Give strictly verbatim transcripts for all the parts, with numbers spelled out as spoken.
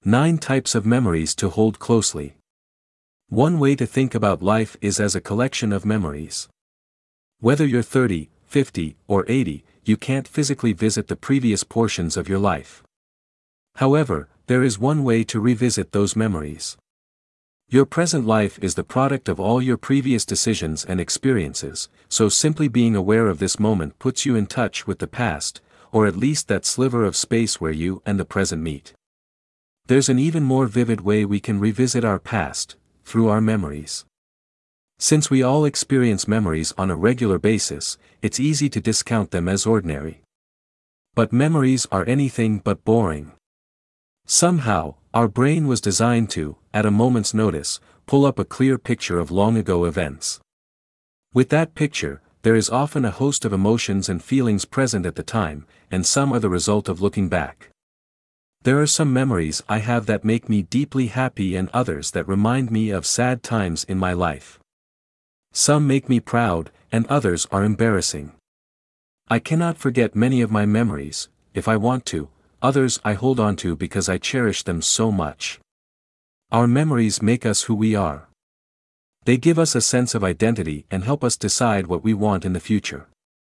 Nine types of memories to hold closely. One way to think about life is as a collection of memories. Whether you're thirty, fifty, or eighty, you can't physically visit the previous portions of your life. However, there is one way to revisit those memories. Your present life is the product of all your previous decisions and experiences, so simply being aware of this moment puts you in touch with the past, or at least that sliver of space where you and the present meet. There's an even more vivid way we can revisit our past, through our memories. Since we all experience memories on a regular basis, it's easy to discount them as ordinary. But memories are anything but boring. Somehow, our brain was designed to, at a moment's notice, pull up a clear picture of long-ago events. With that picture, there is often a host of emotions and feelings present at the time, and some are the result of looking back. There are some memories I have that make me deeply happy and others that remind me of sad times in my life. Some make me proud, and others are embarrassing. I cannot forget many of my memories, if I want to. Others I hold on to because I cherish them so much. Our memories make us who we are. They give us a sense of identity and help us decide what we want in the future.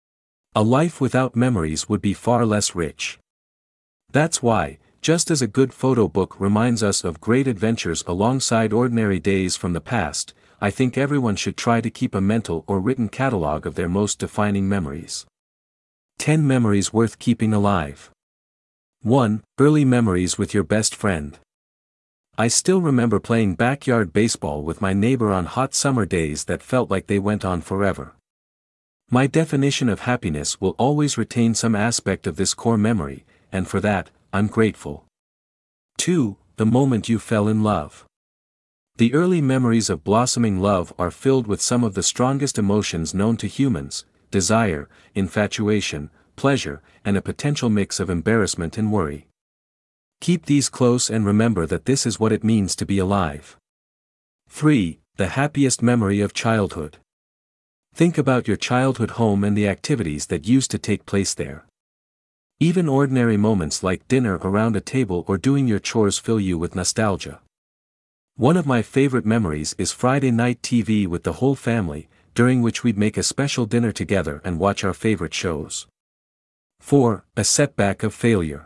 A life without memories would be far less rich. That's why, just as a good photo book reminds us of great adventures alongside ordinary days from the past, I think everyone should try to keep a mental or written catalog of their most defining memories. ten Memories worth keeping alive. one. Early memories with your best friend. I still remember playing backyard baseball with my neighbor on hot summer days that felt like they went on forever. My definition of happiness will always retain some aspect of this core memory, and for that, I'm grateful. two. The moment you fell in love. The early memories of blossoming love are filled with some of the strongest emotions known to humans: desire, infatuation, pleasure, and a potential mix of embarrassment and worry. Keep these close and remember that this is what it means to be alive. three. The happiest memory of childhood. Think about your childhood home and the activities that used to take place there. Even ordinary moments like dinner around a table or doing your chores fill you with nostalgia. One of my favorite memories is Friday night T V with the whole family, during which we'd make a special dinner together and watch our favorite shows. four. A setback of failure.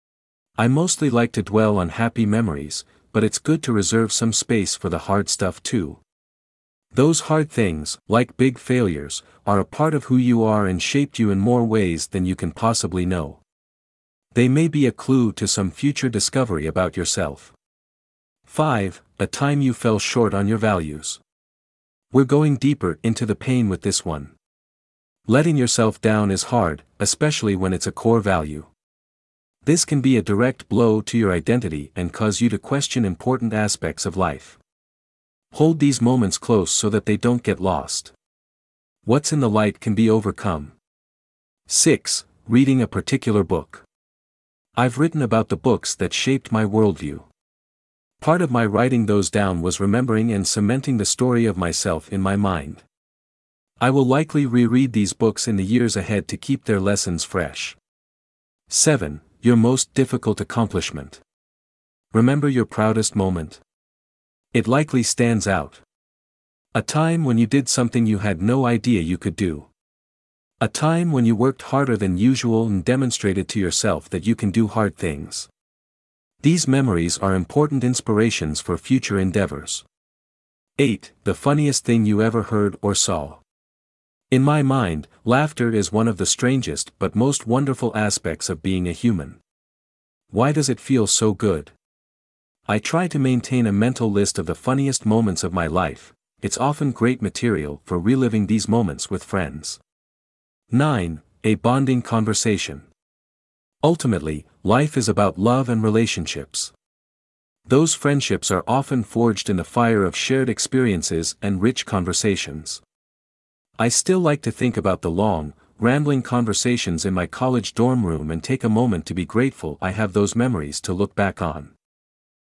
I mostly like to dwell on happy memories, but it's good to reserve some space for the hard stuff too. Those hard things, like big failures, are a part of who you are and shaped you in more ways than you can possibly know. They may be a clue to some future discovery about yourself. five. A time you fell short on your values. We're going deeper into the pain with this one. Letting yourself down is hard, especially when it's a core value. This can be a direct blow to your identity and cause you to question important aspects of life. Hold these moments close so that they don't get lost. What's in the light can be overcome. six. Reading a particular book. I've written about the books that shaped my worldview. Part of my writing those down was remembering and cementing the story of myself in my mind. I will likely reread these books in the years ahead to keep their lessons fresh. seven. Your most difficult accomplishment. Remember your proudest moment? It likely stands out. A time when you did something you had no idea you could do. A time when you worked harder than usual and demonstrated to yourself that you can do hard things. These memories are important inspirations for future endeavors. eight. The funniest thing you ever heard or saw. In my mind, laughter is one of the strangest but most wonderful aspects of being a human. Why does it feel so good? I try to maintain a mental list of the funniest moments of my life. It's often great material for reliving these moments with friends. nine. A bonding conversation. Ultimately, life is about love and relationships. Those friendships are often forged in the fire of shared experiences and rich conversations. I still like to think about the long, rambling conversations in my college dorm room and take a moment to be grateful I have those memories to look back on.